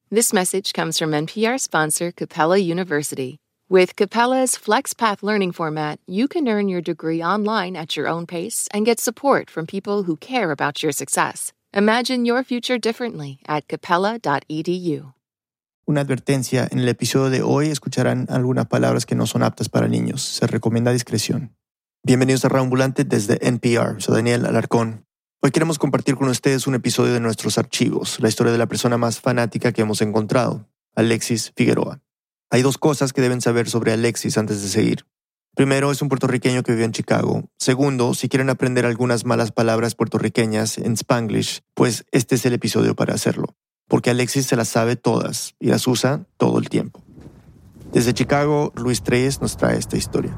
This message comes from NPR sponsor Capella University. With Capella's FlexPath learning format, you can earn your degree online at your own pace and get support from people who care about your success. Imagine your future differently at capella.edu. Una advertencia: en el episodio de hoy escucharán algunas palabras que no son aptas para niños. Se recomienda discreción. Bienvenidos a Rambulante desde NPR. Soy Daniel Alarcón. Hoy queremos compartir con ustedes un episodio de nuestros archivos, la historia de la persona más fanática que hemos encontrado, Alexis Figueroa. Hay dos cosas que deben saber sobre Alexis antes de seguir. Primero, es un puertorriqueño que vivió en Chicago. Segundo, si quieren aprender algunas malas palabras puertorriqueñas en Spanglish, pues este es el episodio para hacerlo. Porque Alexis se las sabe todas y las usa todo el tiempo. Desde Chicago, Luis Treyes nos trae esta historia.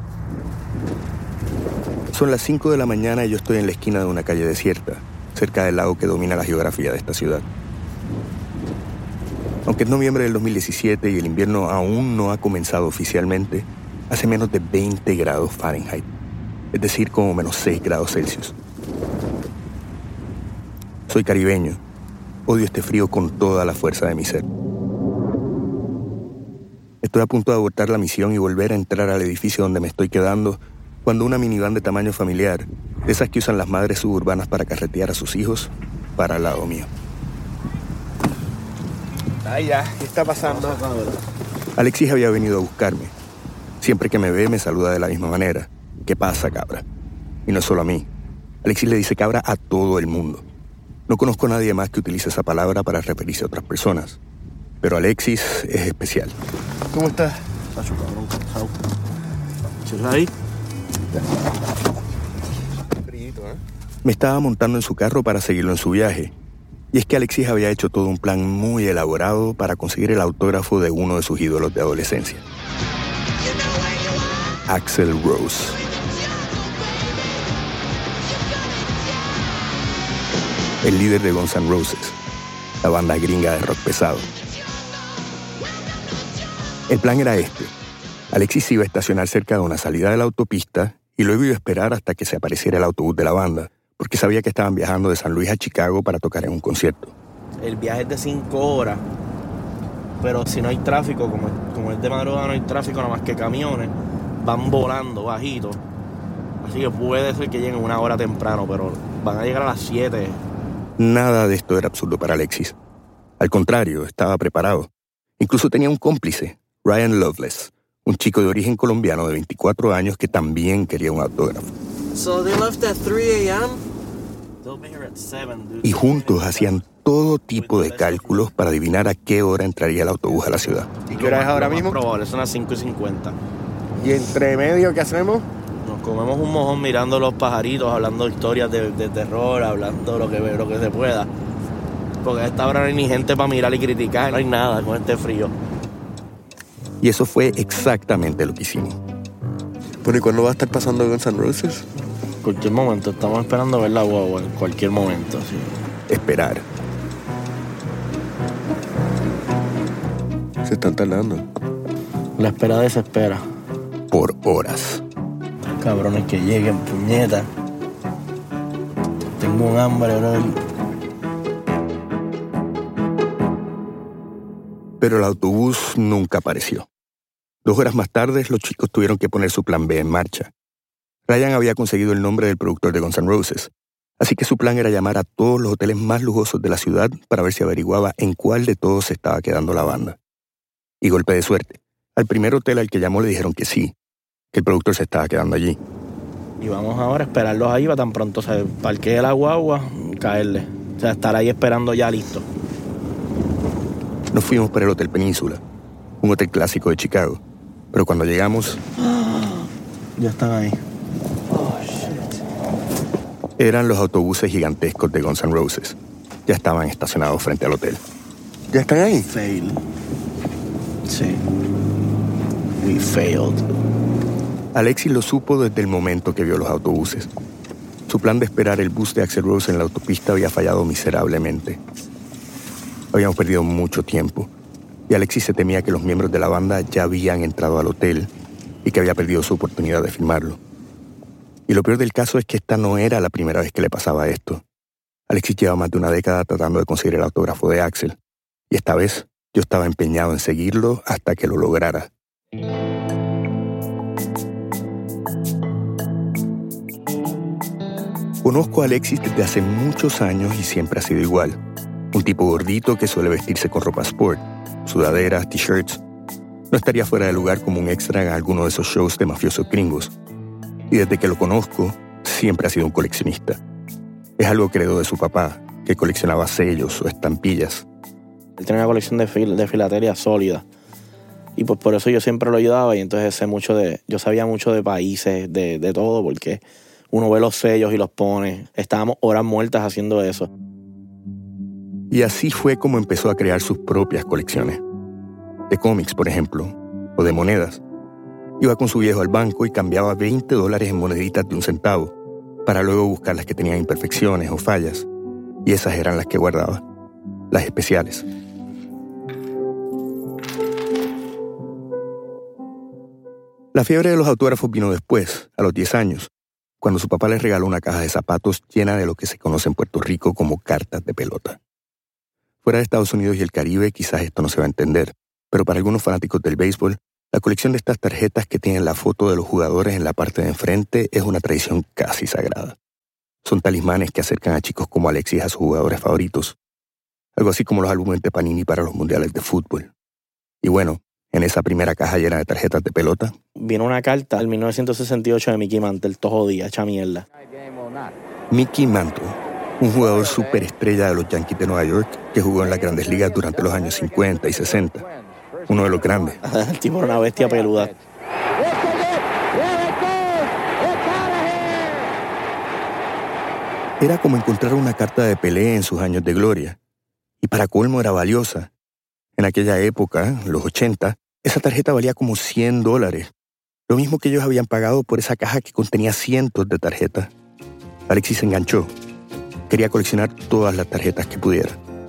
Son las 5 de la mañana y yo estoy en la esquina de una calle desierta, cerca del lago que domina la geografía de esta ciudad. Aunque es noviembre del 2017 y el invierno aún no ha comenzado oficialmente, hace menos de 20 grados Fahrenheit, es decir, como menos 6 grados Celsius. Soy caribeño. Odio este frío con toda la fuerza de mi ser. Estoy a punto de abortar la misión y volver a entrar al edificio donde me estoy quedando cuando una minivan de tamaño familiar, de esas que usan las madres suburbanas para carretear a sus hijos, para al lado mío. Ay, ya, ¿qué está pasando? Alexis había venido a buscarme. Siempre que me ve me saluda de la misma manera. ¿Qué pasa, cabra? Y no solo a mí. Alexis le dice cabra a todo el mundo. No conozco a nadie más que utilice esa palabra para referirse a otras personas. Pero Alexis es especial. ¿Cómo estás? Sacho, cabrón, cansado. ¿Estás ahí? Frito, ¿eh? Me estaba montando en su carro para seguirlo en su viaje. Y es que Alexis había hecho todo un plan muy elaborado para conseguir el autógrafo de uno de sus ídolos de adolescencia. Axl Rose. El líder de Guns N' Roses, la banda gringa de rock pesado. El plan era este. Alexis iba a estacionar cerca de una salida de la autopista y luego iba a esperar hasta que se apareciera el autobús de la banda, porque sabía que estaban viajando de San Luis a Chicago para tocar en un concierto. El viaje es de 5 horas, pero si no hay tráfico, como es de madrugada, no hay tráfico, nada más que camiones, van volando bajito. Así que puede ser que lleguen 1 hora temprano, pero van a llegar a las 7. Nada de esto era absurdo para Alexis. Al contrario, estaba preparado. Incluso tenía un cómplice, Ryan Loveless, un chico de origen colombiano de 24 años que también quería un autógrafo. So they left at 3 a.m. They'll be here at 7, dude. Y juntos hacían todo tipo de cálculos para adivinar a qué hora entraría el autobús a la ciudad. ¿Y qué hora es ahora mismo? Probable, son las 5:50. ¿Y entre medio qué hacemos? Nos comemos un mojón mirando los pajaritos, hablando historias de terror, hablando lo que se pueda. Porque a esta hora no hay ni gente para mirar y criticar, no hay nada con este frío. Y eso fue exactamente lo que hicimos. Bueno, ¿y cuándo va a estar pasando Guns N' Roses? En cualquier momento, estamos esperando ver la guagua, en cualquier momento. Sí. Esperar. Se están tardando. La espera desespera. Por horas. Cabrones que lleguen, puñeta. Tengo un hambre, bro. Pero el autobús nunca apareció. 2 horas más tarde, los chicos tuvieron que poner su plan B en marcha. Ryan había conseguido el nombre del productor de Guns N' Roses, así que su plan era llamar a todos los hoteles más lujosos de la ciudad para ver si averiguaba en cuál de todos se estaba quedando la banda. Y golpe de suerte, al primer hotel al que llamó le dijeron que sí, que el productor se estaba quedando allí. Y vamos ahora a esperarlos ahí para tan pronto se parquee la guagua, caerle. O sea, estar ahí esperando ya listo. Nos fuimos para el Hotel Península, un hotel clásico de Chicago. Pero cuando llegamos... Ya están ahí. Eran los autobuses gigantescos de Guns N' Roses. Ya estaban estacionados frente al hotel. ¿Ya están ahí? Fail. Sí. We failed. Alexis lo supo desde el momento que vio los autobuses. Su plan de esperar el bus de Axl Rose en la autopista había fallado miserablemente. Habíamos perdido mucho tiempo, y Alexis se temía que los miembros de la banda ya habían entrado al hotel y que había perdido su oportunidad de filmarlo. Y lo peor del caso es que esta no era la primera vez que le pasaba esto. Alexis lleva más de una década tratando de conseguir el autógrafo de Axl, Y esta vez yo estaba empeñado en seguirlo hasta que lo lograra. Conozco a Alexis desde hace muchos años y siempre ha sido igual. Un tipo gordito que suele vestirse con ropa sport, sudaderas, t-shirts. No estaría fuera de lugar como un extra en alguno de esos shows de mafiosos gringos. Y desde que lo conozco, siempre ha sido un coleccionista. Es algo que heredó de su papá, que coleccionaba sellos o estampillas. Él tenía una colección de filatelia sólida. Y pues por eso yo siempre lo ayudaba y entonces yo sabía mucho de países, de todo, porque uno ve los sellos y los pone. Estábamos horas muertas haciendo eso. Y así fue como empezó a crear sus propias colecciones. De cómics, por ejemplo, o de monedas. Iba con su viejo al banco y cambiaba $20 en moneditas de 1 centavo, para luego buscar las que tenían imperfecciones o fallas. Y esas eran las que guardaba, las especiales. La fiebre de los autógrafos vino después, a los 10 años, cuando su papá le regaló una caja de zapatos llena de lo que se conoce en Puerto Rico como cartas de pelota. Fuera de Estados Unidos y el Caribe quizás esto no se va a entender, pero para algunos fanáticos del béisbol, la colección de estas tarjetas que tienen la foto de los jugadores en la parte de enfrente es una tradición casi sagrada. Son talismanes que acercan a chicos como Alexis a sus jugadores favoritos. Algo así como los álbumes de Panini para los mundiales de fútbol. Y bueno, en esa primera caja llena de tarjetas de pelota, vino una carta del 1968 de Mickey Mantle, todo jodida, hecha mierda. Mickey Mantle, un jugador superestrella de los Yankees de Nueva York que jugó en las Grandes Ligas durante los años 50 y 60. Uno de los grandes. El tipo era una bestia peluda. Era como encontrar una carta de Pelé en sus años de gloria. Y para colmo era valiosa. En aquella época, los 80, esa tarjeta valía como $100. Lo mismo que ellos habían pagado por esa caja que contenía cientos de tarjetas. Alexis se enganchó. Quería coleccionar todas las tarjetas que pudiera.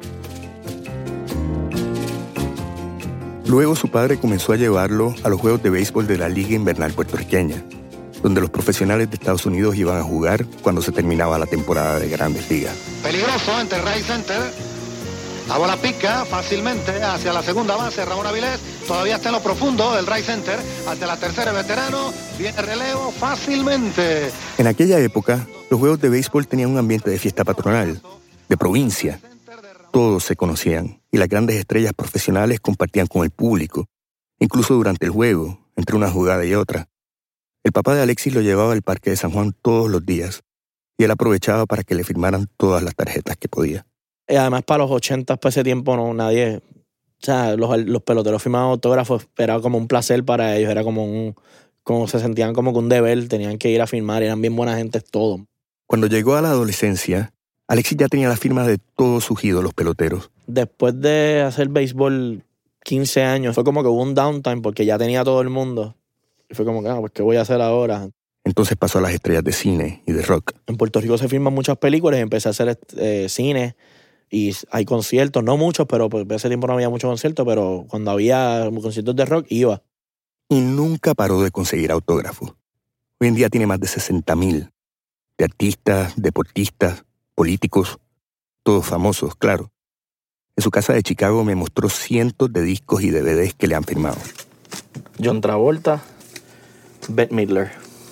Luego su padre comenzó a llevarlo a los juegos de béisbol de la Liga Invernal Puertorriqueña, donde los profesionales de Estados Unidos iban a jugar cuando se terminaba la temporada de Grandes Ligas. Peligroso entre right center. La bola pica fácilmente hacia la segunda base. Ramón Avilés todavía está en lo profundo del right center. Hacia la tercera, el veterano. Viene relevo fácilmente. En aquella época, los juegos de béisbol tenían un ambiente de fiesta patronal, de provincia. Todos se conocían y las grandes estrellas profesionales compartían con el público, incluso durante el juego, entre una jugada y otra. El papá de Alexis lo llevaba al Parque de San Juan todos los días y él aprovechaba para que le firmaran todas las tarjetas que podía. Y además para los 80, para ese tiempo, no nadie... O sea, los peloteros firmaban autógrafos, era como un placer para ellos, era como se sentían como que un deber, tenían que ir a firmar, eran bien buena gente todos. Cuando llegó a la adolescencia, Alexis ya tenía la firma de todos sus ídolos peloteros. Después de hacer béisbol 15 años, fue como que hubo un downtime porque ya tenía todo el mundo. Y fue como que, pues, ¿qué voy a hacer ahora? Entonces pasó a las estrellas de cine y de rock. En Puerto Rico se filman muchas películas y empecé a hacer cine. Y hay conciertos, no muchos, pero pues, ese tiempo no había muchos conciertos, pero cuando había conciertos de rock, iba. Y nunca paró de conseguir autógrafos. Hoy en día tiene más de 60,000. De artistas, deportistas, políticos, todos famosos, claro. En su casa de Chicago me mostró cientos de discos y DVDs que le han firmado. John Travolta, Bette Midler.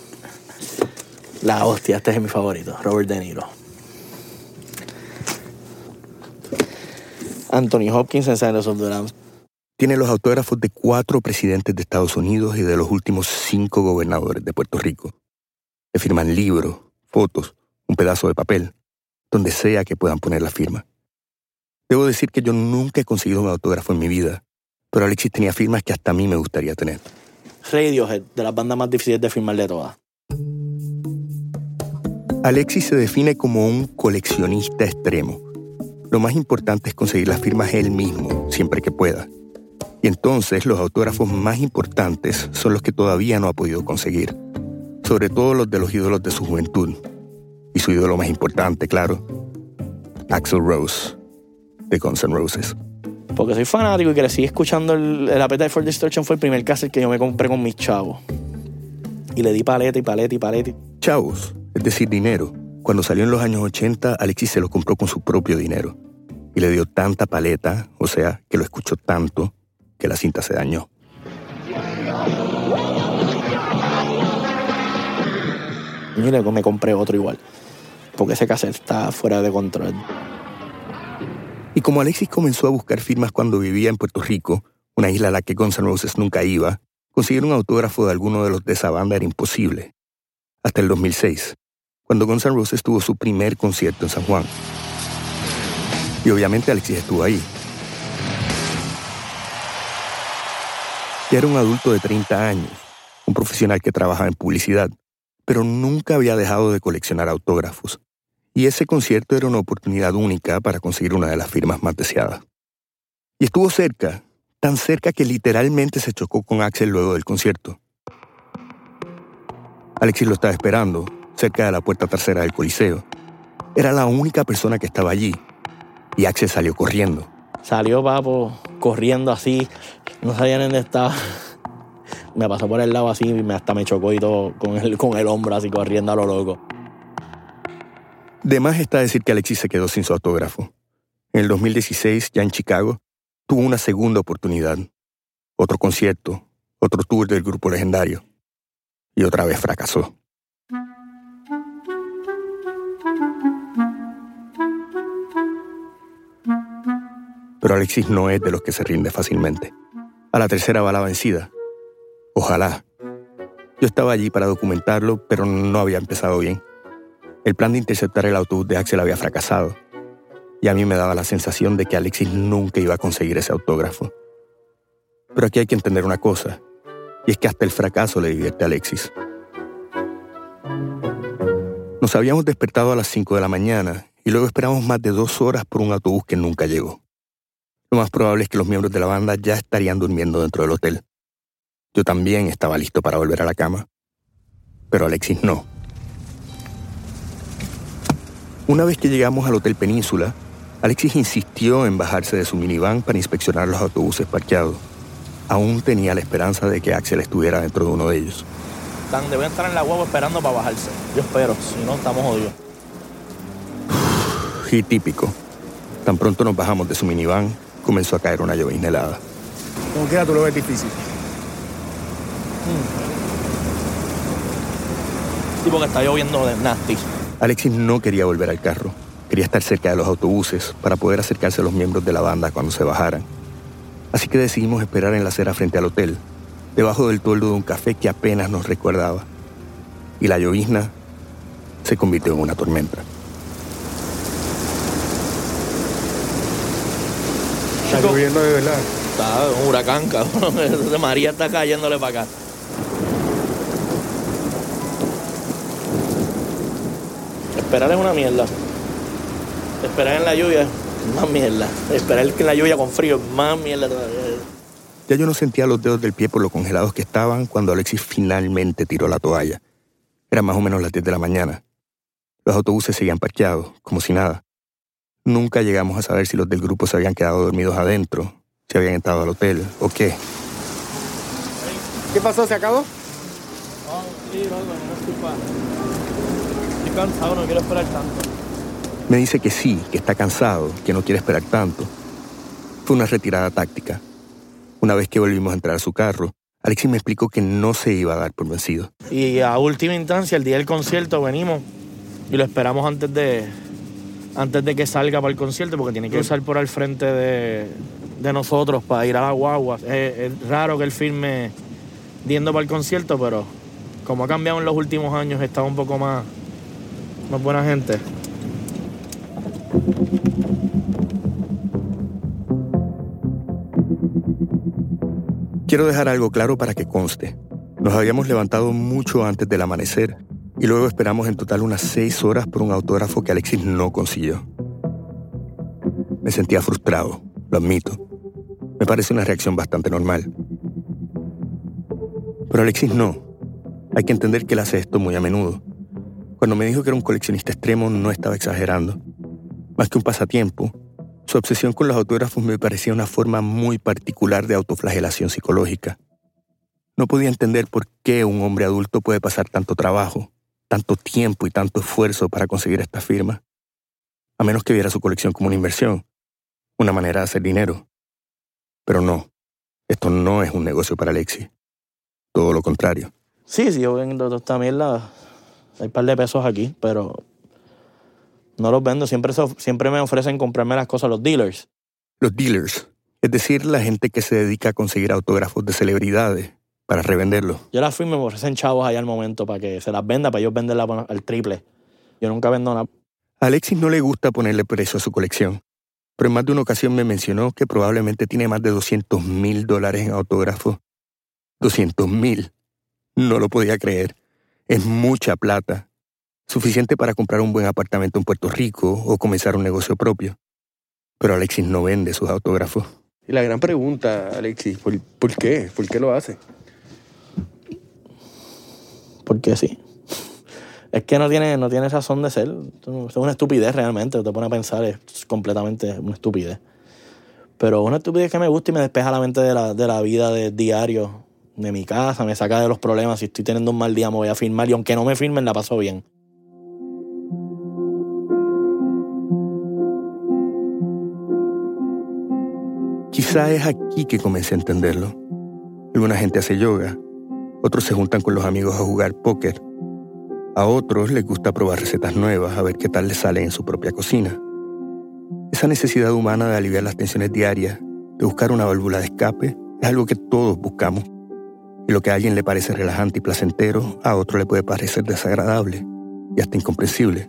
La hostia, este es mi favorito, Robert De Niro. Anthony Hopkins en Silence of the Lambs. Tiene los autógrafos de 4 presidentes de Estados Unidos y de los últimos 5 gobernadores de Puerto Rico. Le firman libros, fotos, un pedazo de papel, donde sea que puedan poner la firma. Debo decir que yo nunca he conseguido un autógrafo en mi vida, pero Alexis tenía firmas que hasta a mí me gustaría tener. Radiohead, de las bandas más difíciles de firmar de todas. Alexis se define como un coleccionista extremo. Lo más importante es conseguir las firmas él mismo, siempre que pueda. Y entonces los autógrafos más importantes son los que todavía no ha podido conseguir. Sobre todo los de los ídolos de su juventud. Y su ídolo más importante, claro, Axl Rose, de Guns N' Roses. Porque soy fanático y crecí escuchando el Appetite for Destruction. Fue el primer cassette que yo me compré con mis chavos. Y le di paleta y paleta y paleta. Chavos, es decir, dinero. Cuando salió en los años 80, Alexis se lo compró con su propio dinero. y le dio tanta paleta, o sea, que lo escuchó tanto, que la cinta se dañó. Mira, me compré otro igual, porque ese cassette está fuera de control. Y como Alexis comenzó a buscar firmas cuando vivía en Puerto Rico, una isla a la que Guns N' Roses nunca iba, conseguir un autógrafo de alguno de los de esa banda era imposible. Hasta el 2006, cuando Guns N' Roses tuvo su primer concierto en San Juan. Y obviamente Alexis estuvo ahí. Ya era un adulto de 30 años, un profesional que trabajaba en publicidad, pero nunca había dejado de coleccionar autógrafos. Y ese concierto era una oportunidad única para conseguir una de las firmas más deseadas. Y estuvo cerca, tan cerca que literalmente se chocó con Axl luego del concierto. Alexis lo estaba esperando, cerca de la puerta trasera del Coliseo. Era la única persona que estaba allí, y Axl salió corriendo. Salió papo, corriendo así, no sabía ni dónde estaba. Me pasó por el lado así y hasta me chocó y todo con el hombro así corriendo a lo loco. De más está decir que Alexis se quedó sin su autógrafo. En el 2016, ya en Chicago, tuvo una segunda oportunidad. Otro concierto, otro tour del grupo legendario. Y otra vez fracasó. Pero Alexis no es de los que se rinde fácilmente. A la tercera va la vencida. Ojalá. Yo estaba allí para documentarlo, pero no había empezado bien. El plan de interceptar el autobús de Axl había fracasado. Y a mí me daba la sensación de que Alexis nunca iba a conseguir ese autógrafo. Pero aquí hay que entender una cosa, y es que hasta el fracaso le divierte a Alexis. Nos habíamos despertado a las 5 de la mañana y luego esperamos más de 2 horas por un autobús que nunca llegó. Lo más probable es que los miembros de la banda ya estarían durmiendo dentro del hotel. Yo también estaba listo para volver a la cama, pero Alexis no. Una vez que llegamos al Hotel Península, Alexis insistió en bajarse de su minivan para inspeccionar los autobuses parqueados. Aún tenía la esperanza de que Axl estuviera dentro de uno de ellos. Deben estar en la guagua esperando para bajarse. Yo espero, si no estamos jodidos. Y típico. Tan pronto nos bajamos de su minivan, comenzó a caer una llovizna helada. Como quiera, tú lo ves difícil. Sí, porque está lloviendo de nasty. Alexis no quería volver al carro. Quería estar cerca de los autobuses para poder acercarse a los miembros de la banda cuando se bajaran. Así que decidimos esperar en la acera frente al hotel, debajo del toldo de un café que apenas nos recordaba. Y la llovizna se convirtió en una tormenta. Está lloviendo de verdad. Está un huracán, cabrón. María está cayéndole para acá. Esperar es una mierda. Esperar en la lluvia es más mierda. Esperar en la lluvia con frío es más mierda todavía. Ya yo no sentía los dedos del pie por lo congelados que estaban cuando Alexis finalmente tiró la toalla. Eran más o menos las 10 de la mañana. Los autobuses seguían parqueados, como si nada. Nunca llegamos a saber si los del grupo se habían quedado dormidos adentro, si habían entrado al hotel o qué. ¿Qué pasó? ¿Se acabó? No, sí, no es culpa. Estoy cansado, no quiero esperar tanto. Me dice que sí, que está cansado, que no quiere esperar tanto. Fue una retirada táctica. Una vez que volvimos a entrar a su carro, Alexis me explicó que no se iba a dar por vencido. Y a última instancia, el día del concierto, venimos y lo esperamos antes de que salga para el concierto, porque tiene que cruzar por al frente de nosotros para ir a la guagua. Es raro que él firme yendo para el concierto, pero como ha cambiado en los últimos años, está un poco más buena gente. Quiero dejar algo claro para que conste. Nos habíamos levantado mucho antes del amanecer y luego esperamos en total unas 6 horas por un autógrafo que Alexis no consiguió. Me sentía frustrado, lo admito. Me parece una reacción bastante normal. Pero Alexis no. Hay que entender que él hace esto muy a menudo. Cuando me dijo que era un coleccionista extremo, no estaba exagerando. Más que un pasatiempo, su obsesión con los autógrafos me parecía una forma muy particular de autoflagelación psicológica. No podía entender por qué un hombre adulto puede pasar tanto trabajo, tanto tiempo y tanto esfuerzo para conseguir esta firma. A menos que viera su colección como una inversión. una manera de hacer dinero. Pero no, esto no es un negocio para Alexis. Todo lo contrario. Sí, yo vendo también hay un par de pesos aquí, pero no los vendo. Siempre me ofrecen comprarme las cosas los dealers. Los dealers, es decir, la gente que se dedica a conseguir autógrafos de celebridades para revenderlos. Yo las firmo y me ofrecen chavos allá al momento para que se las venda, para ellos venderlas al triple. Yo nunca vendo nada. A Alexis no le gusta ponerle precio a su colección, pero en más de una ocasión me mencionó que probablemente tiene más de $200,000 en autógrafos. $200,000. No lo podía creer. Es mucha plata. Suficiente para comprar un buen apartamento en Puerto Rico o comenzar un negocio propio. Pero Alexis no vende sus autógrafos. Y la gran pregunta, Alexis, ¿por qué? ¿Por qué lo hace? Porque sí. Es que no tiene razón de ser. Es una estupidez realmente. Te pone a pensar, es completamente una estupidez. Pero una estupidez que me gusta y me despeja la mente de la vida de diario, de mi casa, me saca de los problemas. Si estoy teniendo un mal día me voy a firmar y aunque no me firmen la paso bien. Quizá es aquí que comencé a entenderlo. Alguna gente hace yoga, otros se juntan con los amigos a jugar póker. A otros les gusta probar recetas nuevas, a ver qué tal les sale en su propia cocina. Esa necesidad humana de aliviar las tensiones diarias, de buscar una válvula de escape, es algo que todos buscamos. Y lo que a alguien le parece relajante y placentero, a otro le puede parecer desagradable y hasta incomprensible.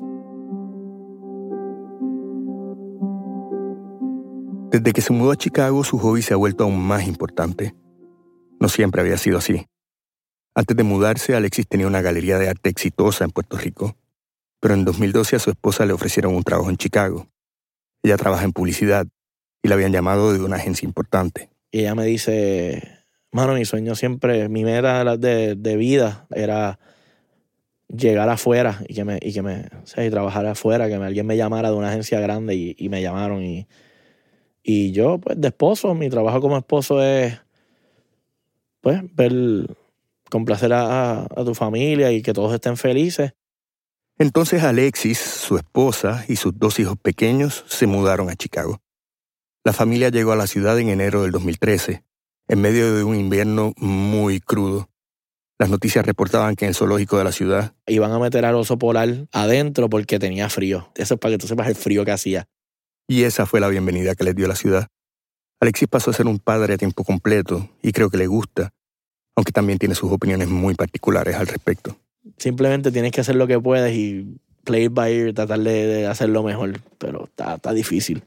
Desde que se mudó a Chicago, su hobby se ha vuelto aún más importante. No siempre había sido así. Antes de mudarse, Alexis tenía una galería de arte exitosa en Puerto Rico, pero en 2012 a su esposa le ofrecieron un trabajo en Chicago. Ella trabaja en publicidad y la habían llamado de una agencia importante. Y ella me dice, mano, mi sueño siempre, mi meta de vida era llegar afuera y trabajar afuera, que alguien me llamara de una agencia grande y me llamaron. Y yo, pues, de esposo, mi trabajo como esposo es, pues, complacer a tu familia y que todos estén felices. Entonces Alexis, su esposa y sus 2 hijos pequeños se mudaron a Chicago. La familia llegó a la ciudad en enero del 2013, en medio de un invierno muy crudo. Las noticias reportaban que en el zoológico de la ciudad iban a meter al oso polar adentro porque tenía frío. Eso es para que tú sepas el frío que hacía. Y esa fue la bienvenida que les dio la ciudad. Alexis pasó a ser un padre a tiempo completo y creo que le gusta, aunque también tiene sus opiniones muy particulares al respecto. Simplemente tienes que hacer lo que puedes y play it by ear, tratar de hacerlo mejor, pero está difícil.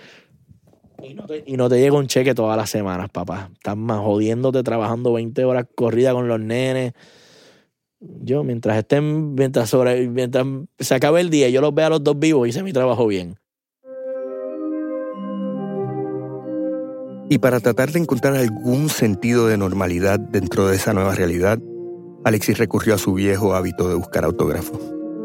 Y no te llega un cheque todas las semanas, papá. Estás más jodiéndote, trabajando 20 horas corrida con los nenes. Yo, mientras se acabe el día y yo los vea a los 2 vivos, hice mi trabajo bien. Y para tratar de encontrar algún sentido de normalidad dentro de esa nueva realidad, Alexis recurrió a su viejo hábito de buscar autógrafos.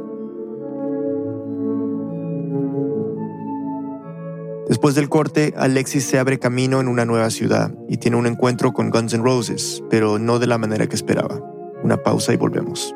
Después del corte, Alexis se abre camino en una nueva ciudad y tiene un encuentro con Guns N' Roses, pero no de la manera que esperaba. Una pausa y volvemos.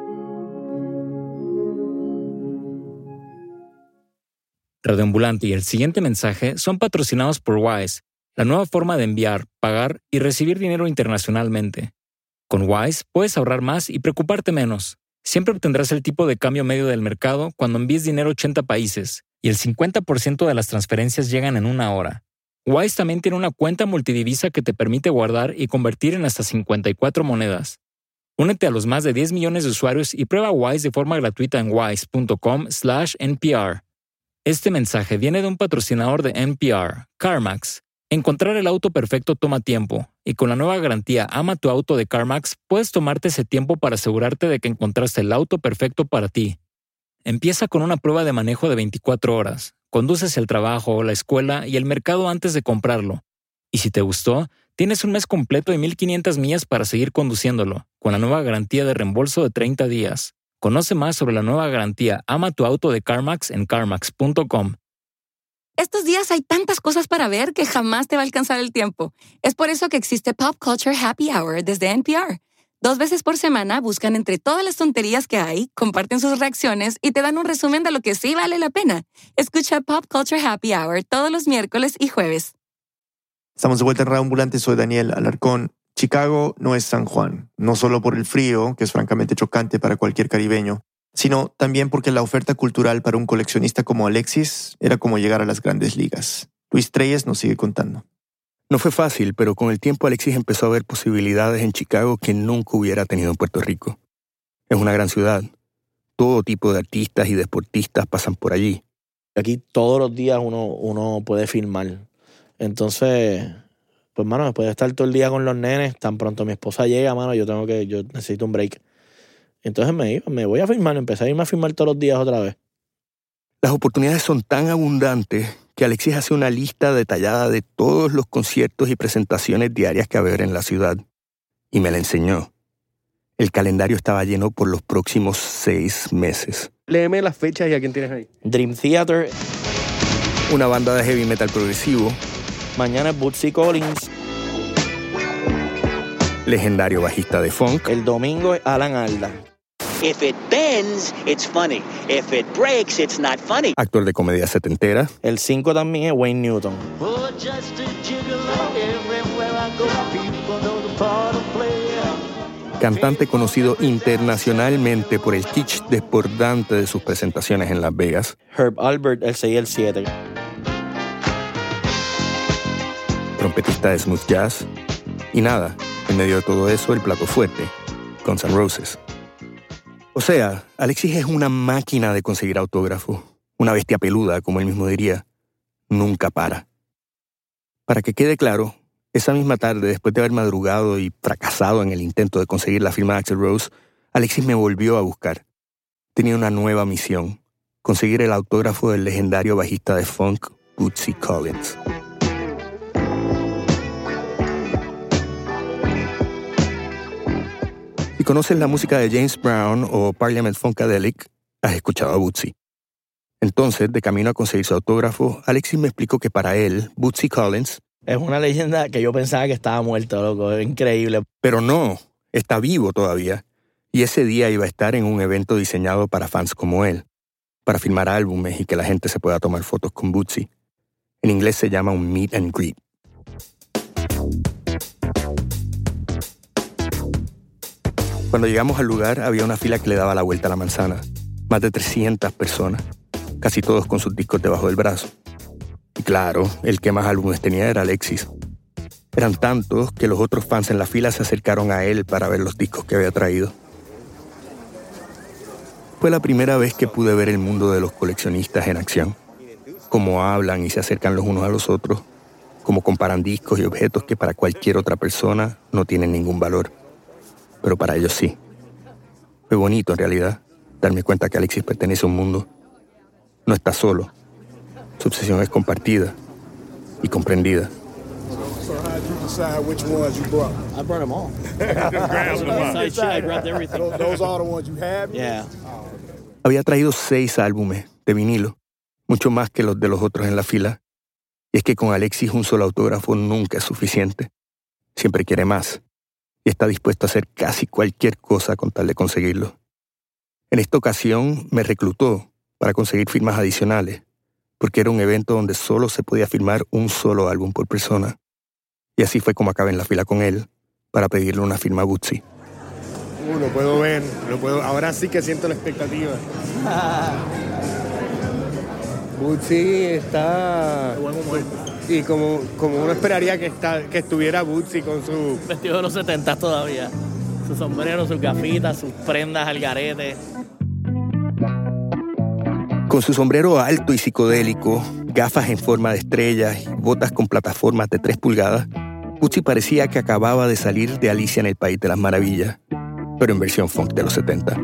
Radio Ambulante y el siguiente mensaje son patrocinados por Wise, la nueva forma de enviar, pagar y recibir dinero internacionalmente. Con Wise puedes ahorrar más y preocuparte menos. Siempre obtendrás el tipo de cambio medio del mercado cuando envíes dinero a 80 países y el 50% de las transferencias llegan en 1 hora. Wise también tiene una cuenta multidivisa que te permite guardar y convertir en hasta 54 monedas. Únete a los más de 10 millones de usuarios y prueba Wise de forma gratuita en wise.com/NPR. Este mensaje viene de un patrocinador de NPR, CarMax. Encontrar el auto perfecto toma tiempo, y con la nueva garantía Ama tu auto de CarMax puedes tomarte ese tiempo para asegurarte de que encontraste el auto perfecto para ti. Empieza con una prueba de manejo de 24 horas. Conduces el trabajo, la escuela y el mercado antes de comprarlo. Y si te gustó, tienes un mes completo de 1,500 millas para seguir conduciéndolo, con la nueva garantía de reembolso de 30 días. Conoce más sobre la nueva garantía Ama tu auto de CarMax en carmax.com. Estos días hay tantas cosas para ver que jamás te va a alcanzar el tiempo. Es por eso que existe Pop Culture Happy Hour desde NPR. 2 veces por semana buscan entre todas las tonterías que hay, comparten sus reacciones y te dan un resumen de lo que sí vale la pena. Escucha Pop Culture Happy Hour todos los miércoles y jueves. Estamos de vuelta en Radio Ambulante, soy Daniel Alarcón. Chicago no es San Juan, no solo por el frío, que es francamente chocante para cualquier caribeño, sino también porque la oferta cultural para un coleccionista como Alexis era como llegar a las grandes ligas. Luis Treyes nos sigue contando. No fue fácil, pero con el tiempo Alexis empezó a ver posibilidades en Chicago que nunca hubiera tenido en Puerto Rico. Es una gran ciudad. Todo tipo de artistas y deportistas pasan por allí. Aquí todos los días uno puede filmar. Entonces, pues, mano, después de estar todo el día con los nenes, tan pronto mi esposa llega, mano, yo necesito un break. Entonces me voy a filmar, empecé a irme a filmar todos los días otra vez. Las oportunidades son tan abundantes que Alexis hace una lista detallada de todos los conciertos y presentaciones diarias que va a haber en la ciudad. Y me la enseñó. El calendario estaba lleno por los próximos 6 meses. Léeme las fechas y a quién tienes ahí. Dream Theater. Una banda de heavy metal progresivo. Mañana es Bootsy Collins. Legendario bajista de funk. El domingo es Alan Alda. If it bends, it's funny. If it breaks, it's not funny. Actor de comedia setentera. El 5 también es Wayne Newton. Cantante conocido internacionalmente por el kitsch desbordante de sus presentaciones en Las Vegas. Herb Alpert, el 6 y el 7. Trompetista de smooth jazz. Y nada, en medio de todo eso, el plato fuerte, Guns N' Roses. O sea, Alexis es una máquina de conseguir autógrafos, una bestia peluda, como él mismo diría. Nunca para. Para que quede claro, esa misma tarde, después de haber madrugado y fracasado en el intento de conseguir la firma de Axl Rose, Alexis me volvió a buscar. Tenía una nueva misión, conseguir el autógrafo del legendario bajista de funk, Bootsy Collins. Si conoces la música de James Brown o Parliament Funkadelic, has escuchado a Bootsy. Entonces, de camino a conseguir su autógrafo, Alexis me explicó que para él, Bootsy Collins es una leyenda que yo pensaba que estaba muerto, loco. Es increíble. Pero no, está vivo todavía. Y ese día iba a estar en un evento diseñado para fans como él, para filmar álbumes y que la gente se pueda tomar fotos con Bootsy. En inglés se llama un meet and greet. Cuando llegamos al lugar, había una fila que le daba la vuelta a la manzana. Más de 300 personas, casi todos con sus discos debajo del brazo. Y claro, el que más álbumes tenía era Alexis. Eran tantos que los otros fans en la fila se acercaron a él para ver los discos que había traído. Fue la primera vez que pude ver el mundo de los coleccionistas en acción. Cómo hablan y se acercan los unos a los otros, cómo comparan discos y objetos que para cualquier otra persona no tienen ningún valor. Pero para ellos sí. Fue bonito, en realidad, darme cuenta que Alexis pertenece a un mundo. No está solo. Su obsesión es compartida y comprendida. So how did you decide which ones you brought? I brought them all. I grabbed everything. Those are the ones you have? Yeah. Había traído 6 álbumes de vinilo, mucho más que los de los otros en la fila. Y es que con Alexis un solo autógrafo nunca es suficiente. Siempre quiere más. Y está dispuesto a hacer casi cualquier cosa con tal de conseguirlo. En esta ocasión me reclutó para conseguir firmas adicionales, porque era un evento donde solo se podía firmar un solo álbum por persona. Y así fue como acabé en la fila con él, para pedirle una firma a Bootsy. Lo puedo ver, ahora sí que siento la expectativa. Bootsy está... Y como uno esperaría que estuviera Bootsy con su... Vestido de los 70 todavía. Su sombrero, sus gafitas, sus prendas al garete. Con su sombrero alto y psicodélico, gafas en forma de estrellas y botas con plataformas de 3 pulgadas, Bootsy parecía que acababa de salir de Alicia en el País de las Maravillas, pero en versión funk de los 70.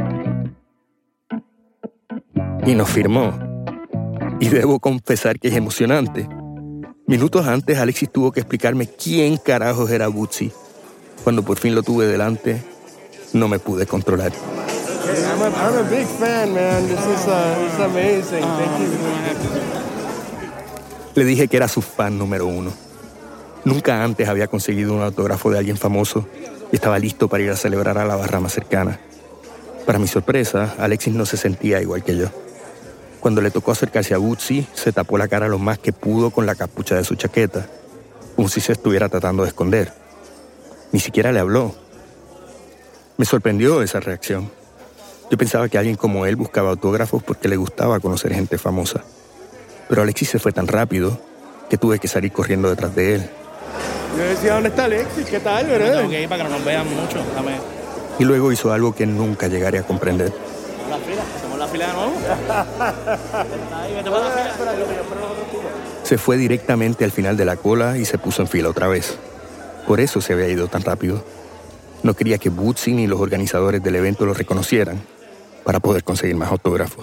Y nos firmó. Y debo confesar que es emocionante. Minutos antes, Alexis tuvo que explicarme quién carajos era Bootsy. Cuando por fin lo tuve delante, no me pude controlar. I'm a big fan, man. This is amazing. Thank you. Le dije que era su fan número 1. Nunca antes había conseguido un autógrafo de alguien famoso y estaba listo para ir a celebrar a la barra más cercana. Para mi sorpresa, Alexis no se sentía igual que yo. Cuando le tocó acercarse a Bootsy, se tapó la cara lo más que pudo con la capucha de su chaqueta. como si se estuviera tratando de esconder. Ni siquiera le habló. Me sorprendió esa reacción. Yo pensaba que alguien como él buscaba autógrafos porque le gustaba conocer gente famosa. Pero Alexis se fue tan rápido que tuve que salir corriendo detrás de él. Yo decía, ¿dónde está Alexis? ¿Qué tal, verdad? Tengo que ir para que no nos vean mucho. Y luego hizo algo que nunca llegaré a comprender. ¿Hacemos la fila de nuevo? Ahí, vete para la fila. Se fue directamente al final de la cola y se puso en fila otra vez. Por eso se había ido tan rápido. No quería que Bootsy ni los organizadores del evento lo reconocieran para poder conseguir más autógrafos.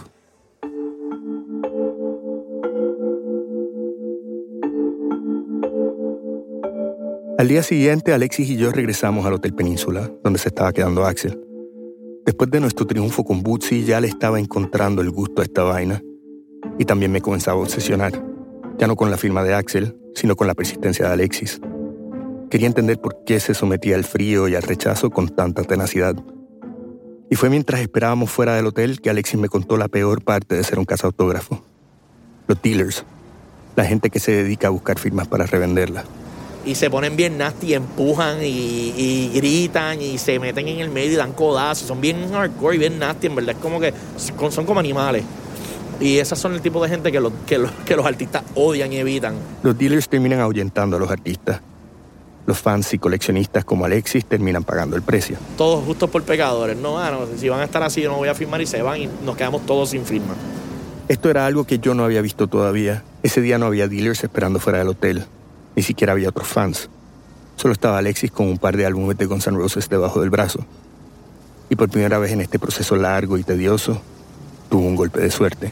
Al día siguiente, Alexis y yo regresamos al Hotel Península, donde se estaba quedando Axel. Después de nuestro triunfo con Bootsy, ya le estaba encontrando el gusto a esta vaina. Y también me comenzaba a obsesionar. Ya no con la firma de Axel, sino con la persistencia de Alexis. Quería entender por qué se sometía al frío y al rechazo con tanta tenacidad. Y fue mientras esperábamos fuera del hotel que Alexis me contó la peor parte de ser un cazautógrafo. Los dealers, la gente que se dedica a buscar firmas para revenderlas. Y se ponen bien nasty, empujan y gritan y se meten en el medio y dan codazos. Son bien hardcore y bien nasty, en verdad. Es como que son como animales. Y esas son el tipo de gente que los artistas odian y evitan. Los dealers terminan ahuyentando a los artistas. Los fans y coleccionistas como Alexis terminan pagando el precio. Todos justos por pecadores. No, si van a estar así yo no voy a firmar y se van y nos quedamos todos sin firma. Esto era algo que yo no había visto todavía. Ese día no había dealers esperando fuera del hotel. Ni siquiera había otros fans. Solo estaba Alexis con un par de álbumes de Guns N' Roses debajo del brazo. Y por primera vez en este proceso largo y tedioso, tuvo un golpe de suerte.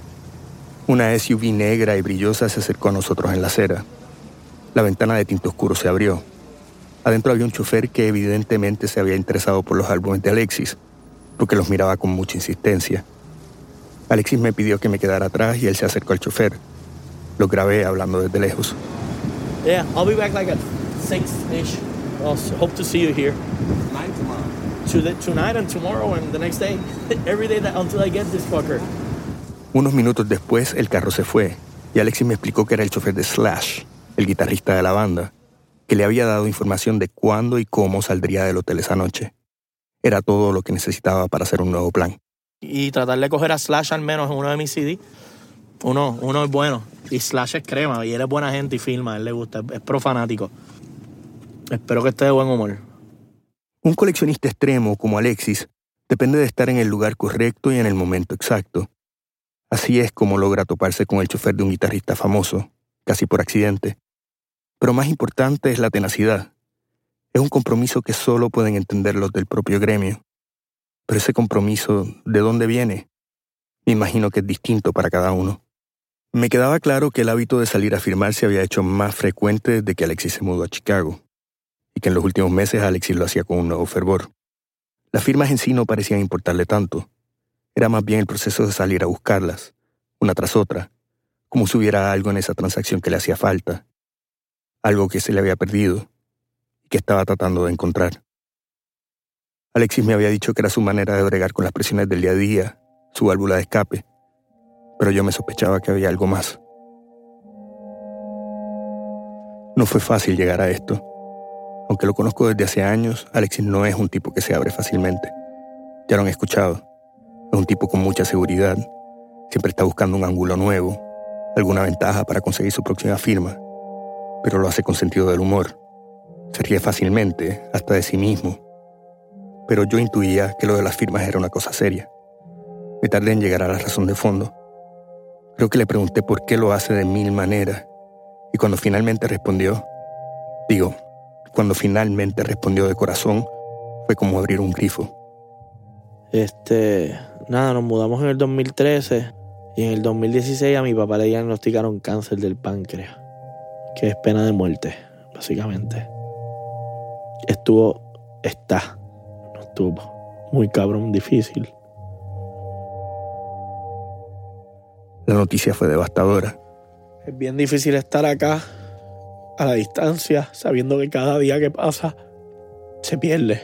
Una SUV negra y brillosa se acercó a nosotros en la acera. La ventana de tinte oscuro se abrió. Adentro había un chofer que evidentemente se había interesado por los álbumes de Alexis, porque los miraba con mucha insistencia. Alexis me pidió que me quedara atrás y él se acercó al chofer. Lo grabé hablando desde lejos. Yeah, I'll be back like at 6-ish. I'll hope to see you here. Tonight and tomorrow and the next day. Every day until I get this fucker. Unos minutos después, el carro se fue y Alexis me explicó que era el chofer de Slash, el guitarrista de la banda, que le había dado información de cuándo y cómo saldría del hotel esa noche. Era todo lo que necesitaba para hacer un nuevo plan. Y tratar de coger a Slash al menos en uno de mis CD. Uno es bueno. Y Slash es crema y él es buena gente y filma, a él le gusta, es pro fanático. Espero que esté de buen humor. Un coleccionista extremo como Alexis depende de estar en el lugar correcto y en el momento exacto. Así es como logra toparse con el chofer de un guitarrista famoso, casi por accidente. Pero más importante es la tenacidad. Es un compromiso que solo pueden entender los del propio gremio. Pero ese compromiso, ¿de dónde viene? Me imagino que es distinto para cada uno. Me quedaba claro que el hábito de salir a firmar se había hecho más frecuente desde que Alexis se mudó a Chicago, y que en los últimos meses Alexis lo hacía con un nuevo fervor. Las firmas en sí no parecían importarle tanto. Era más bien el proceso de salir a buscarlas, una tras otra, como si hubiera algo en esa transacción que le hacía falta, algo que se le había perdido y que estaba tratando de encontrar. Alexis me había dicho que era su manera de bregar con las presiones del día a día, su válvula de escape, pero yo me sospechaba que había algo más. No fue fácil llegar a esto. Aunque lo conozco desde hace años, Alexis no es un tipo que se abre fácilmente. Ya lo han escuchado. Es un tipo con mucha seguridad. Siempre está buscando un ángulo nuevo, alguna ventaja para conseguir su próxima firma. Pero lo hace con sentido del humor. Se ríe fácilmente, hasta de sí mismo. Pero yo intuía que lo de las firmas era una cosa seria. Me tardé en llegar a la razón de fondo. Creo que le pregunté por qué lo hace de 1000 maneras. Y cuando finalmente respondió de corazón, fue como abrir un grifo. Nos mudamos en el 2013 y en el 2016 a mi papá le diagnosticaron cáncer del páncreas, que es pena de muerte, básicamente. Estuvo muy cabrón difícil. La noticia fue devastadora. Es bien difícil estar acá, a la distancia, sabiendo que cada día que pasa se pierde.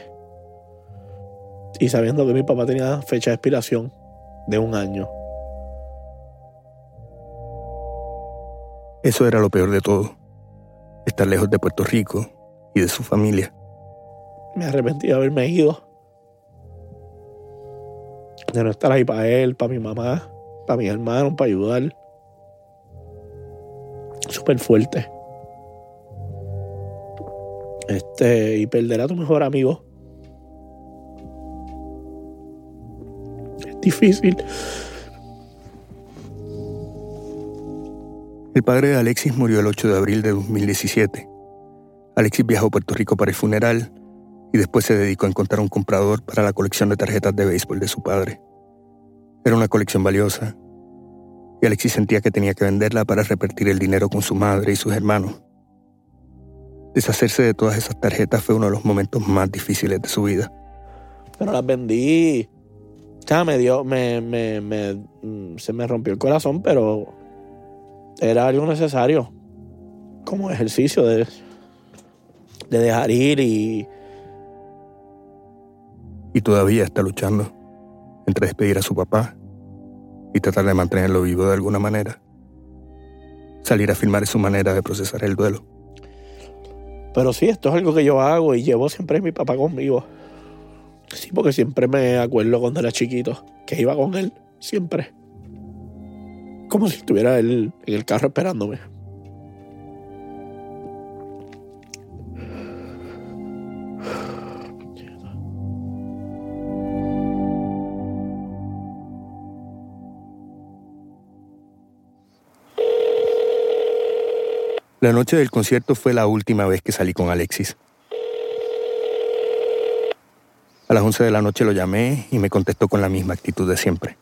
Y sabiendo que mi papá tenía fecha de expiración de 1 año. Eso era lo peor de todo. estar lejos de Puerto Rico y de su familia. Me arrepentí de haberme ido. De no estar ahí para él, para mi mamá, para mis hermanos, para ayudar. Súper fuerte. Y perder a tu mejor amigo es difícil. El padre de Alexis murió el 8 de abril de 2017. Alexis viajó a Puerto Rico para el funeral y después se dedicó a encontrar un comprador para la colección de tarjetas de béisbol de su padre. Era una colección valiosa y Alexis sentía que tenía que venderla para repartir el dinero con su madre y sus hermanos. Deshacerse de todas esas tarjetas fue uno de los momentos más difíciles de su vida. Pero las vendí. O sea, se me rompió el corazón, pero era algo necesario. Como ejercicio de dejar ir y todavía está luchando entre despedir a su papá y tratar de mantenerlo vivo de alguna manera. Salir a filmar es su manera de procesar el duelo. Pero sí, esto es algo que yo hago y llevo siempre a mi papá conmigo. Sí, porque siempre me acuerdo cuando era chiquito que iba con él, siempre. Como si estuviera él en el carro esperándome. La noche del concierto fue la última vez que salí con Alexis. A las 11 de la noche lo llamé y me contestó con la misma actitud de siempre.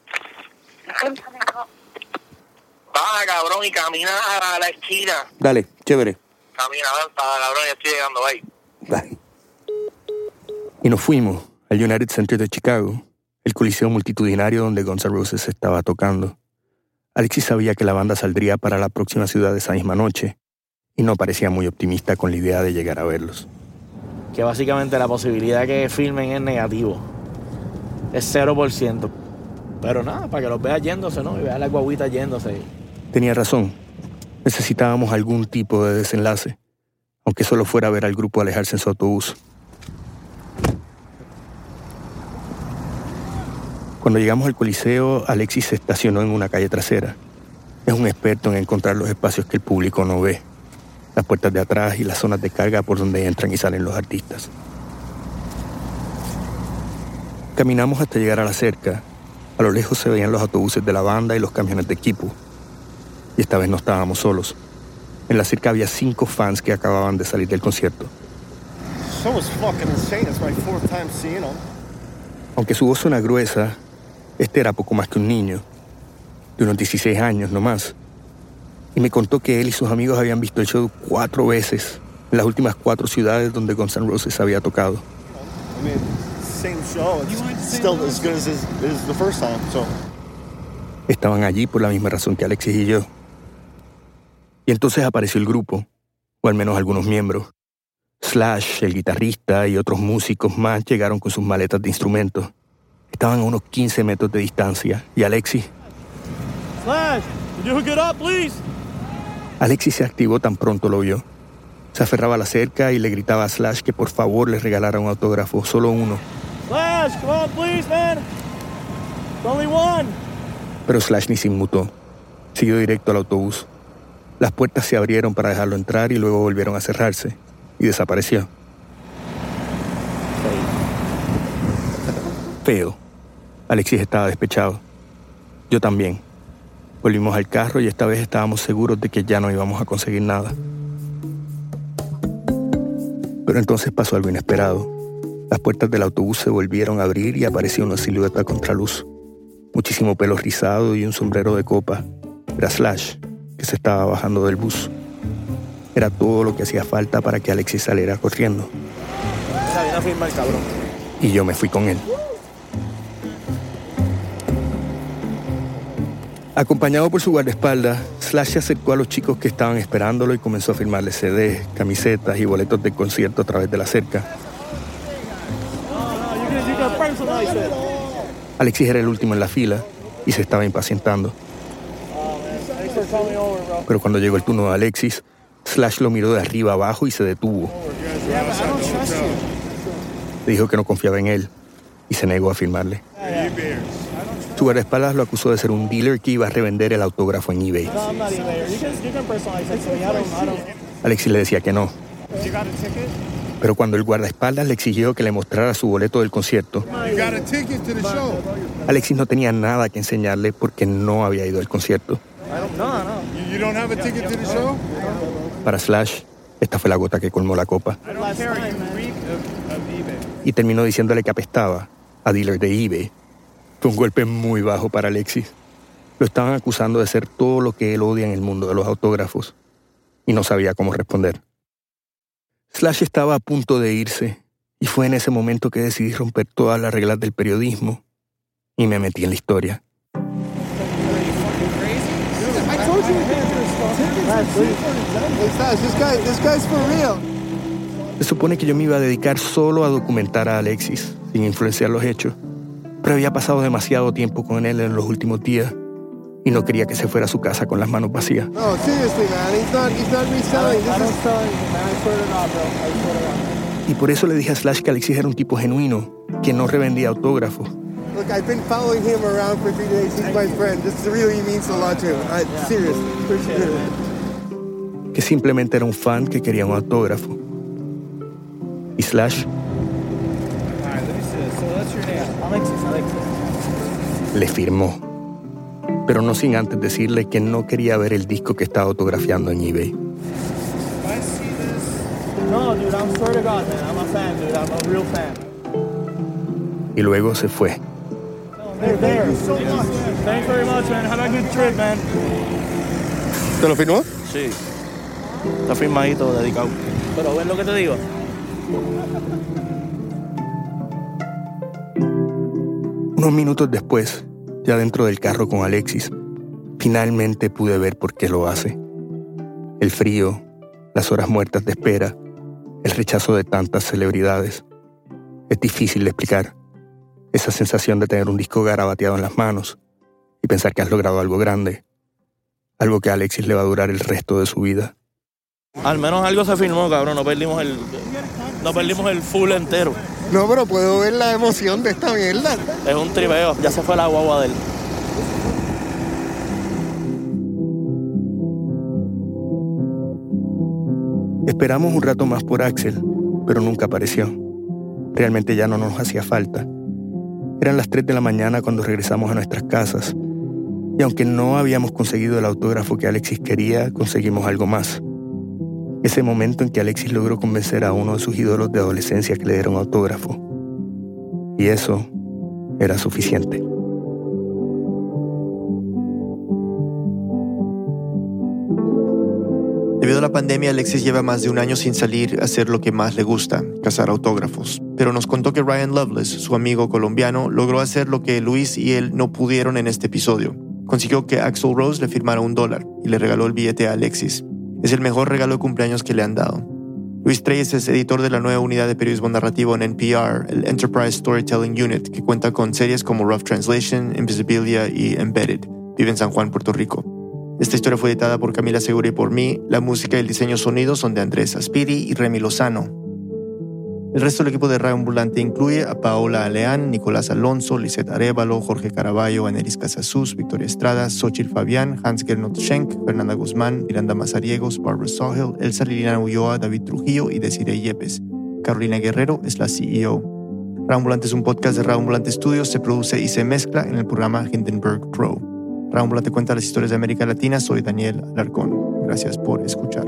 Baja, cabrón, y camina a la esquina. Dale, chévere. Camina, cabrón, ya estoy llegando ahí. Dale. Y nos fuimos al United Center de Chicago, el coliseo multitudinario donde Guns N' Roses estaba tocando. Alexis sabía que la banda saldría para la próxima ciudad esa misma noche y no parecía muy optimista con la idea de llegar a verlos. Que básicamente la posibilidad de que filmen es negativo. Es 0%. Pero nada, para que los veas yéndose, ¿no? Y veas la guaguita yéndose. Tenía razón. Necesitábamos algún tipo de desenlace, aunque solo fuera a ver al grupo alejarse en su autobús. Cuando llegamos al coliseo, Alexis se estacionó en una calle trasera. Es un experto en encontrar los espacios que el público no ve, las puertas de atrás y las zonas de carga por donde entran y salen los artistas. Caminamos hasta llegar a la cerca. A lo lejos se veían los autobuses de la banda y los camiones de equipo. Y esta vez no estábamos solos. En la cerca había 5 fans que acababan de salir del concierto. Aunque su voz suena gruesa, este era poco más que un niño, de unos 16 años no más. Y me contó que él y sus amigos habían visto el show 4 veces, en las últimas 4 ciudades donde Guns N' Roses había tocado. Estaban allí por la misma razón que Alexis y yo. Y entonces apareció el grupo, o al menos algunos miembros. Slash, el guitarrista y otros músicos más llegaron con sus maletas de instrumentos. Estaban a unos 15 metros de distancia, y Alexis... Slash, can you hook it up, please? Alexis se activó tan pronto lo vio. Se aferraba a la cerca y le gritaba a Slash que por favor le regalara un autógrafo, solo uno. Slash, come on, please, man. It's only one. Pero Slash ni se inmutó. Siguió directo al autobús. Las puertas se abrieron para dejarlo entrar y luego volvieron a cerrarse. Y desapareció. Feo. Alexis estaba despechado. Yo también. Volvimos al carro y esta vez estábamos seguros de que ya no íbamos a conseguir nada. Pero entonces pasó algo inesperado. Las puertas del autobús se volvieron a abrir y apareció una silueta a contraluz. Muchísimo pelo rizado y un sombrero de copa. Era Slash, que se estaba bajando del bus. Era todo lo que hacía falta para que Alexis saliera corriendo. Viene a firmar, cabrón. Y yo me fui con él. Acompañado por su guardaespaldas, Slash se acercó a los chicos que estaban esperándolo y comenzó a firmarles CDs, camisetas y boletos de concierto a través de la cerca. Alexis era el último en la fila y se estaba impacientando. Pero cuando llegó el turno de Alexis, Slash lo miró de arriba abajo y se detuvo. Le dijo que no confiaba en él y se negó a firmarle. Su guardaespaldas lo acusó de ser un dealer que iba a revender el autógrafo en eBay. Alexis le decía que no. Pero cuando el guardaespaldas le exigió que le mostrara su boleto del concierto, Alexis no tenía nada que enseñarle porque no había ido al concierto. Para Slash, esta fue la gota que colmó la copa. Y terminó diciéndole que apestaba a dealer de eBay. Fue un golpe muy bajo para Alexis. Lo estaban acusando de ser todo lo que él odia en el mundo de los autógrafos. Y no sabía cómo responder. Slash estaba a punto de irse. Y fue en ese momento que decidí romper todas las reglas del periodismo. Y me metí en la historia. Se supone que yo me iba a dedicar solo a documentar a Alexis, sin influenciar los hechos. Pero había pasado demasiado tiempo con él en los últimos días y no quería que se fuera a su casa con las manos vacías. Y por eso le dije a Slash que Alexis era un tipo genuino, que no revendía autógrafos. Look, I've been following him around for 3 days. He's my friend. This really means a lot to him. Seriously. Appreciate it. Que simplemente era un fan que quería un autógrafo. Y Slash le firmó, pero no sin antes decirle que no quería ver el disco que estaba autografiando en eBay. Y luego se fue. ¿Te lo firmó? Sí. Está firmadito, dedicado. Pero ¿ves lo que te digo? Unos minutos después, ya dentro del carro con Alexis, finalmente pude ver por qué lo hace. El frío, las horas muertas de espera, el rechazo de tantas celebridades. Es difícil de explicar. Esa sensación de tener un disco garabateado en las manos y pensar que has logrado algo grande. Algo que a Alexis le va a durar el resto de su vida. Al menos algo se firmó, cabrón. No perdimos el full entero. No, pero puedo ver la emoción de esta mierda. Es un tripeo. Ya se fue la guagua de él. Esperamos un rato más por Axel, pero nunca apareció. Realmente ya no nos hacía falta. Eran las 3 de la mañana cuando regresamos a nuestras casas. Y aunque no habíamos conseguido el autógrafo que Alexis quería, conseguimos algo más. Ese momento en que Alexis logró convencer a uno de sus ídolos de adolescencia que le diera un autógrafo. Y eso era suficiente. Debido a la pandemia, Alexis lleva más de un año sin salir a hacer lo que más le gusta, cazar autógrafos. Pero nos contó que Ryan Loveless, su amigo colombiano, logró hacer lo que Luis y él no pudieron en este episodio. Consiguió que Axl Rose le firmara $1 y le regaló el billete a Alexis. Es el mejor regalo de cumpleaños que le han dado. Luis Treyes es editor de la nueva unidad de periodismo narrativo en NPR, el Enterprise Storytelling Unit, que cuenta con series como Rough Translation, Invisibilia y Embedded. Vive en San Juan, Puerto Rico. Esta historia fue editada por Camila Segura y por mí. La música y el diseño sonido son de Andrés Aspiri y Remy Lozano. El resto del equipo de Radio Ambulante incluye a Paola Aleán, Nicolás Alonso, Lisette Arévalo, Jorge Caraballo, Anelis Casasus, Victoria Estrada, Xochitl Fabián, Hans Gernot Schenk, Fernanda Guzmán, Miranda Mazariegos, Barbara Sawhill, Elsa Liliana Ulloa, David Trujillo y Desiree Yepes. Carolina Guerrero es la CEO. Radio Ambulante es un podcast de Radio Ambulante Studios, se produce y se mezcla en el programa Hindenburg Pro. Radio Ambulante cuenta las historias de América Latina. Soy Daniel Alarcón. Gracias por escuchar.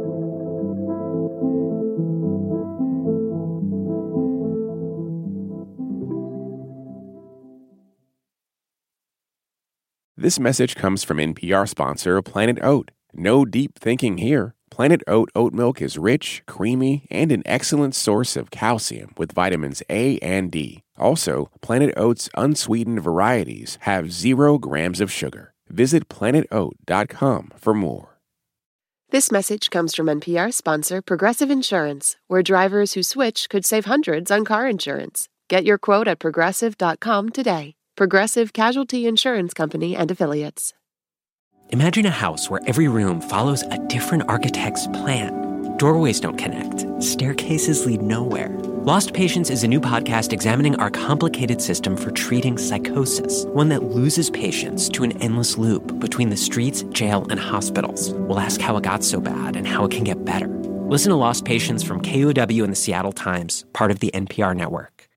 This message comes from NPR sponsor Planet Oat. No deep thinking here. Planet Oat oat milk is rich, creamy, and an excellent source of calcium with vitamins A and D. Also, Planet Oat's unsweetened varieties have 0 grams of sugar. Visit planetoat.com for more. This message comes from NPR sponsor Progressive Insurance, where drivers who switch could save hundreds on car insurance. Get your quote at progressive.com today. Progressive Casualty Insurance Company and Affiliates. Imagine a house where every room follows a different architect's plan. Doorways don't connect. Staircases lead nowhere. Lost Patients is a new podcast examining our complicated system for treating psychosis, one that loses patients to an endless loop between the streets, jail, and hospitals. We'll ask how it got so bad and how it can get better. Listen to Lost Patients from KUOW and the Seattle Times, part of the NPR network.